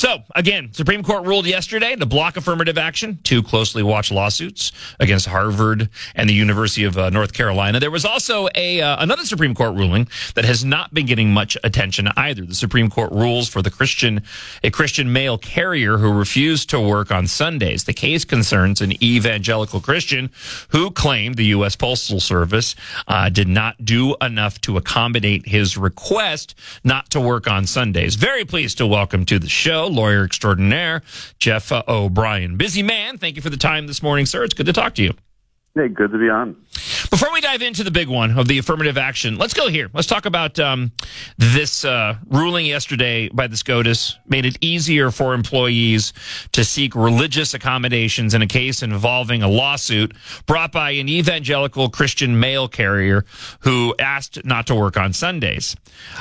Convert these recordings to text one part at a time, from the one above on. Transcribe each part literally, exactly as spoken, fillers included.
So, again, Supreme Court ruled yesterday to block affirmative action, two closely watched lawsuits against Harvard and the University of uh, North Carolina. There was also a uh, another Supreme Court ruling that has not been getting much attention either. The Supreme Court rules for the Christian, a Christian mail carrier who refused to work on Sundays. The case concerns an evangelical Christian who claimed the U S Postal Service uh, did not do enough to accommodate his request not to work on Sundays. Very pleased to welcome to the show lawyer extraordinaire Jeff uh, O'Brien. Busy man. Thank you for the time this morning, sir. It's good to talk to you. Hey, good to be on. Before we dive into the big one of the affirmative action, let's go here. Let's talk about um, this uh, ruling yesterday by the SCOTUS made it easier for employees to seek religious accommodations in a case involving a lawsuit brought by an evangelical Christian mail carrier who asked not to work on Sundays.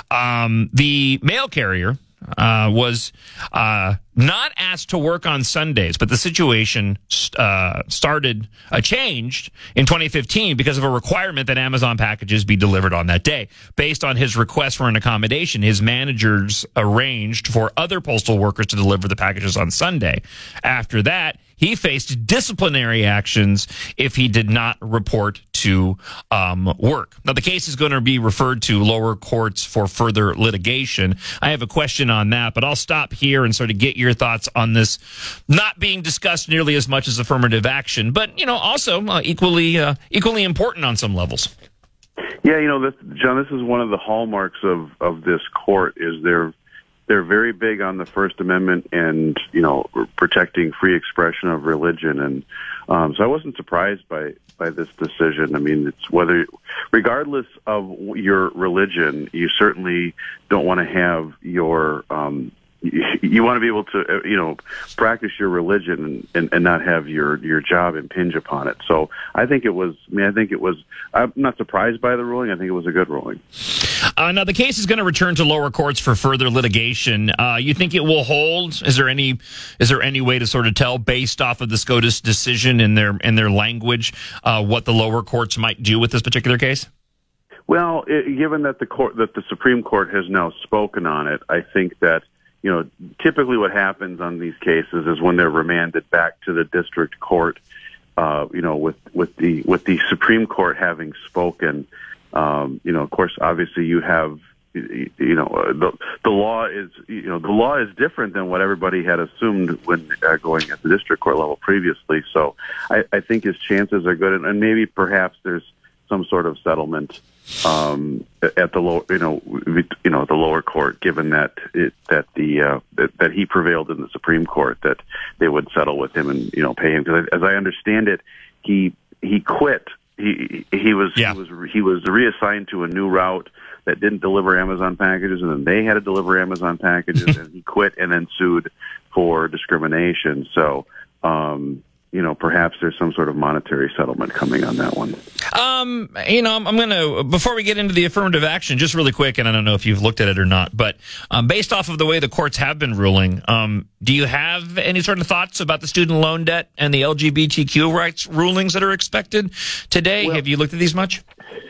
Um, the mail carrier uh, was uh, not asked to work on Sundays, but the situation uh, started, uh, changed in twenty fifteen because of a requirement that Amazon packages be delivered on that day. Based on his request for an accommodation, his managers arranged for other postal workers to deliver the packages on Sunday. After that, he faced disciplinary actions if he did not report to um, work. Now, the case is going to be referred to lower courts for further litigation. I have a question on that, but I'll stop here and sort of get your thoughts on this not being discussed nearly as much as affirmative action, but, you know, also uh, equally uh, equally important on some levels. Yeah, you know, this, John, this is one of the hallmarks of, of this court is they're they're very big on the First Amendment and, you know, protecting free expression of religion. And um, so I wasn't surprised by, by this decision. I mean, it's whether, regardless of your religion, you certainly don't want to have your, um, you, you want to be able to, you know, practice your religion and, and, and not have your, your job impinge upon it. So I think it was, I mean, I think it was, I'm not surprised by the ruling. I think it was a good ruling. Uh, now, the case is going to return to lower courts for further litigation. Uh, you think it will hold? Is there any is there any way to sort of tell, based off of the SCOTUS decision and their and their language, uh, what the lower courts might do with this particular case? Well, it, given that the court that the Supreme Court has now spoken on it, I think that, you know, typically what happens on these cases is when they're remanded back to the district court, uh, you know, with with the with the Supreme Court having spoken. Um, you know, of course, obviously you have, you know, uh, the, the law is, you know, the law is different than what everybody had assumed when uh, going at the district court level previously. So I, I think his chances are good. And, and maybe perhaps there's some sort of settlement, um, at the low, you know, you know, the lower court, given that it, that the, uh, that, that he prevailed in the Supreme Court, that they would settle with him and, you know, pay him. Because as I understand it, he, he quit. He he was yeah. he was he was reassigned to a new route that didn't deliver Amazon packages, and then they had to deliver Amazon packages, and he quit and then sued for discrimination. So, um, you know, perhaps there's some sort of monetary settlement coming on that one. Um, you know, I'm, I'm going to, before we get into the affirmative action, just really quick, and I don't know if you've looked at it or not, but um, based off of the way the courts have been ruling, um, do you have any sort of thoughts about the student loan debt and the L G B T Q rights rulings that are expected today? Well, have you looked at these much?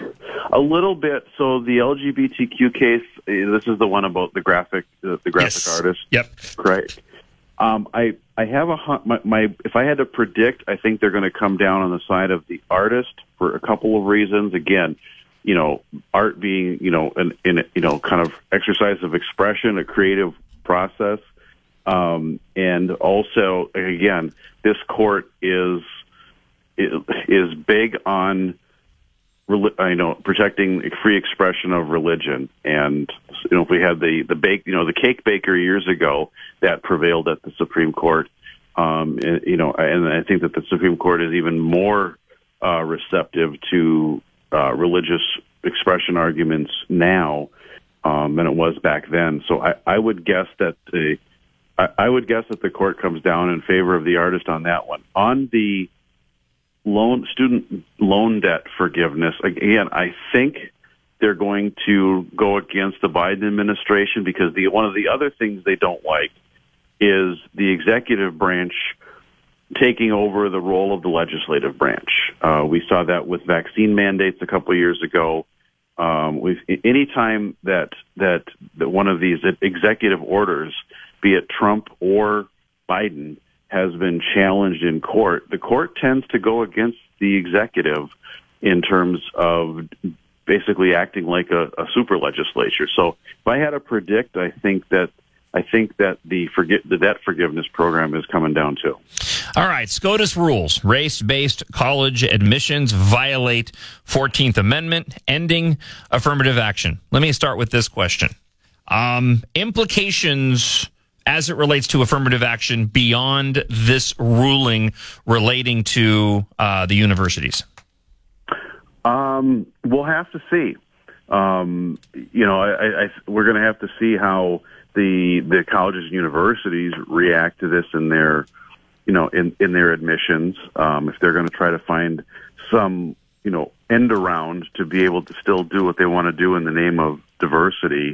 A little bit. So the L G B T Q case, this is the one about the graphic, the, the graphic yes. artist. Yep. Right. Um, I, I have a, my, my, if I had to predict, I think they're going to come down on the side of the artist for a couple of reasons. Again, you know, art being, you know, an, in, you know, kind of exercise of expression, a creative process. Um, and also, again, this court is, is big on, I know, protecting free expression of religion. And, you know, if we had the, the bake, you know, the cake baker years ago that prevailed at the Supreme Court, um, and, you know, and I think that the Supreme Court is even more, uh, receptive to, uh, religious expression arguments now, um, than it was back then. So I, I would guess that the, I, I would guess that the court comes down in favor of the artist on that one. On the loan, student loan debt forgiveness, again, I think they're going to go against the Biden administration because the one of the other things they don't like is the executive branch taking over the role of the legislative branch. Uh, we saw that with vaccine mandates a couple of years ago. Um, we've any time that, that that one of these executive orders, be it Trump or Biden, has been challenged in court, the court tends to go against the executive in terms of basically acting like a, a super legislature. So if I had to predict, I think that I think that the forget the debt forgiveness program is coming down too. All right, SCOTUS rules. Race-based college admissions violate fourteenth Amendment, ending affirmative action. Let me start with this question. Um, implications as it relates to affirmative action beyond this ruling relating to uh, the universities. Um, we'll have to see. Um, you know, I, I, we're going to have to see how the the colleges and universities react to this in their, you know, in, in their admissions. Um, if they're going to try to find some, you know, end around to be able to still do what they want to do in the name of diversity.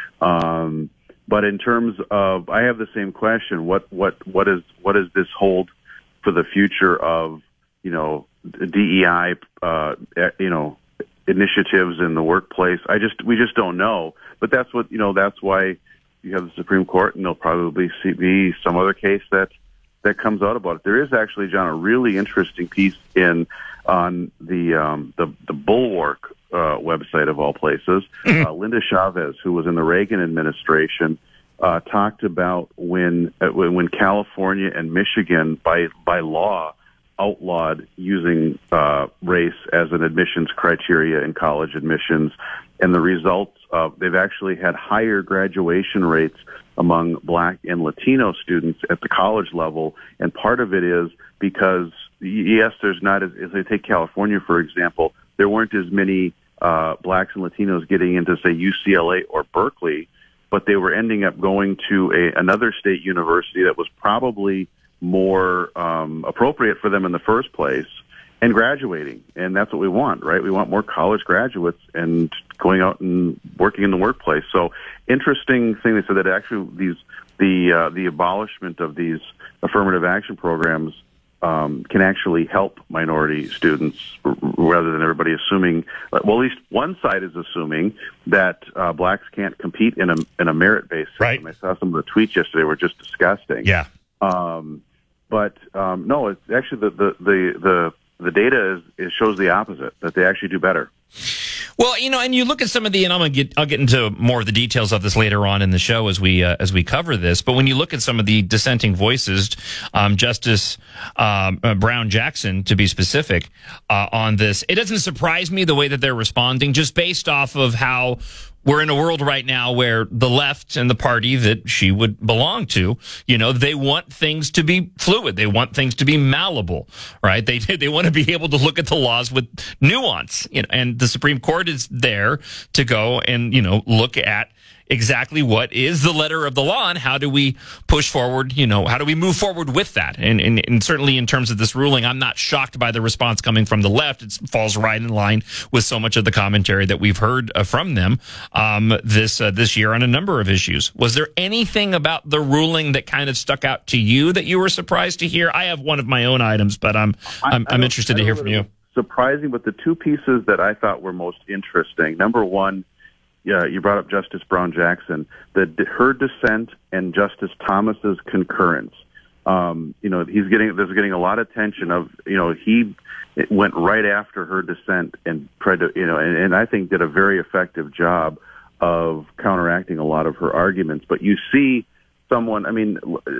Um, but in terms of, I have the same question. What what what is what does this hold for the future of, you know, D E I, uh, you know, initiatives in the workplace? I just we just don't know. But that's what you know. That's why you have the Supreme Court, and there'll probably be some other case that that comes out about it. There is actually, John, a really interesting piece in on the um, the, the Bulwark uh, website of all places. Mm-hmm. Uh, Linda Chavez, who was in the Reagan administration, uh, talked about when uh, when California and Michigan, by by law, outlawed using uh, race as an admissions criteria in college admissions, and the results of they've actually had higher graduation rates among Black and Latino students at the college level, and part of it is because yes, there's not as, as they take California for example, there weren't as many uh, Blacks and Latinos getting into say U C L A or Berkeley, but they were ending up going to a, another state university that was probably more um, appropriate for them in the first place, and graduating. And that's what we want, right? We want more college graduates and going out and working in the workplace. So interesting thing, they said that actually these the uh, the abolishment of these affirmative action programs um, can actually help minority students r- rather than everybody assuming, well, at least one side is assuming that uh, blacks can't compete in a in a merit-based system. Right. I saw some of the tweets yesterday were just disgusting. Yeah. Um, But um, no, it's actually the the the the, the data is, it shows the opposite, that they actually do better. Well, you know, and you look at some of the, and I'm gonna get, I'll get into more of the details of this later on in the show as we uh, as we cover this. But when you look at some of the dissenting voices, um, Justice um, uh, Brown Jackson, to be specific, uh, on this, it doesn't surprise me the way that they're responding, just based off of how we're in a world right now where the left and the party that she would belong to, you know, they want things to be fluid. They want things to be malleable, right? They they want to be able to look at the laws with nuance, you know, and the Supreme Court is there to go and, you know, look at exactly what is the letter of the law and how do we push forward, you know, how do we move forward with that? And, and, and certainly in terms of this ruling, I'm not shocked by the response coming from the left. It falls right in line with so much of the commentary that we've heard uh, from them um, this uh, this year on a number of issues. Was there anything about the ruling that kind of stuck out to you that you were surprised to hear? I have one of my own items, but I'm I'm, I'm interested to hear from you. Surprising, but the two pieces that I thought were most interesting. Number one, yeah, you brought up Justice Brown Jackson, the her dissent and Justice Thomas's concurrence. Um, you know, he's getting there's getting a lot of attention. Of you know, he went right after her dissent and tried to you know, and, and I think did a very effective job of counteracting a lot of her arguments. But you see someone, I mean,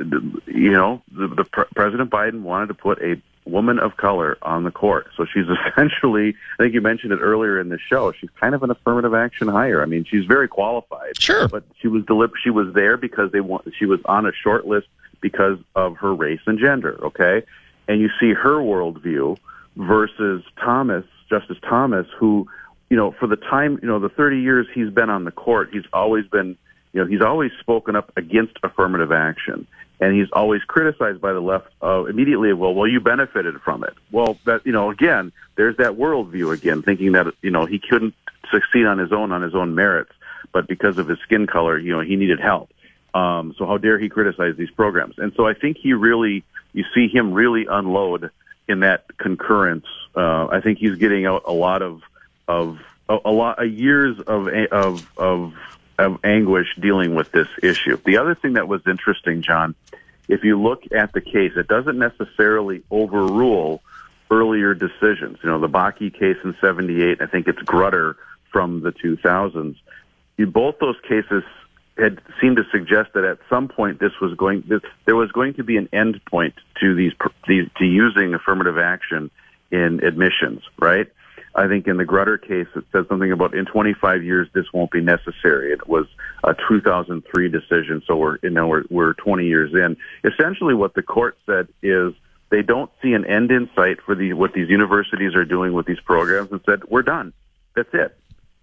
you know, the, the pre- President Biden wanted to put a woman of color on the court. So she's essentially, I think you mentioned it earlier in the show, she's kind of an affirmative action hire. I mean, she's very qualified. Sure. But she was deliber- she was there because they want, she was on a short list because of her race and gender, okay? And you see her worldview versus Thomas, Justice Thomas, who, you know, for the time, you know, the thirty years he's been on the court, he's always been, you know, he's always spoken up against affirmative action. And he's always criticized by the left uh, immediately, well, well, you benefited from it. Well, that, you know, again, there's that worldview again, thinking that, you know, he couldn't succeed on his own, on his own merits, but because of his skin color, you know, he needed help. Um, so how dare he criticize these programs? And so I think he really, you see him really unload in that concurrence. Uh, I think he's getting out a lot of, of, a, a lot of years of of of of anguish dealing with this issue. The other thing that was interesting, John, if you look at the case, it doesn't necessarily overrule earlier decisions. You know, the Bakke case in seventy-eight, I think it's Grutter from the two thousands. In both those cases had seemed to suggest that at some point this was going, this, there was going to be an end point to these, these to using affirmative action in admissions, right? I think in the Grutter case, it said something about in twenty-five years this won't be necessary. It was a two thousand three decision, so we're you know we're, we're twenty years in. Essentially, what the court said is they don't see an end in sight for the what these universities are doing with these programs, and said we're done. That's it.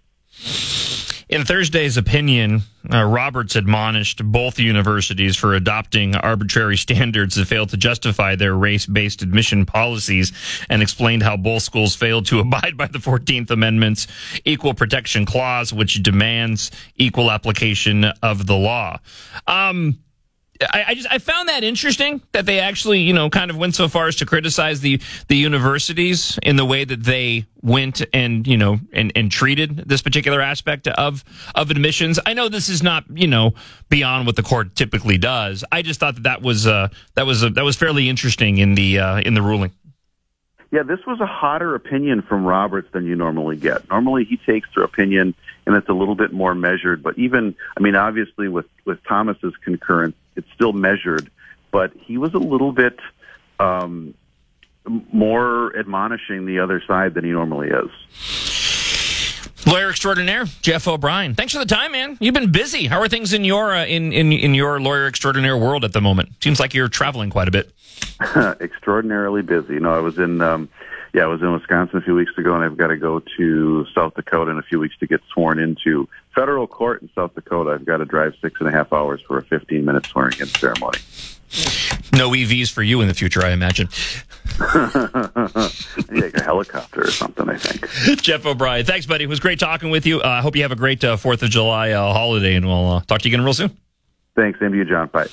In Thursday's opinion, uh, Roberts admonished both universities for adopting arbitrary standards that fail to justify their race-based admission policies, and explained how both schools failed to abide by the fourteenth Amendment's Equal Protection Clause, which demands equal application of the law. Um, I, I just I found that interesting that they actually, you know, kind of went so far as to criticize the the universities in the way that they went and, you know, and, and treated this particular aspect of of admissions. I know this is not, you know, beyond what the court typically does. I just thought that that was uh, that was uh, that was fairly interesting in the uh, in the ruling. Yeah, this was a hotter opinion from Roberts than you normally get. Normally he takes their opinion and it's a little bit more measured. But even, I mean, obviously with, with Thomas's concurrence, it's still measured. But he was a little bit um, more admonishing the other side than he normally is. Lawyer extraordinaire Jeff O'Brien, thanks for the time, man. You've been busy. How are things in your uh, in, in in your lawyer extraordinaire world at the moment? Seems like you're traveling quite a bit. Extraordinarily busy. No, I was in um, yeah, I was in Wisconsin a few weeks ago, and I've got to go to South Dakota in a few weeks to get sworn into federal court in South Dakota. I've got to drive six and a half hours for a fifteen minute swearing-in ceremony. No E Vs for you in the future, I imagine. Like a helicopter or something, I think. Jeff O'Brien, thanks, buddy. It was great talking with you. I uh, hope you have a great uh, fourth of July uh, holiday, and we'll uh, talk to you again real soon. Thanks. Same to you, John. Bye.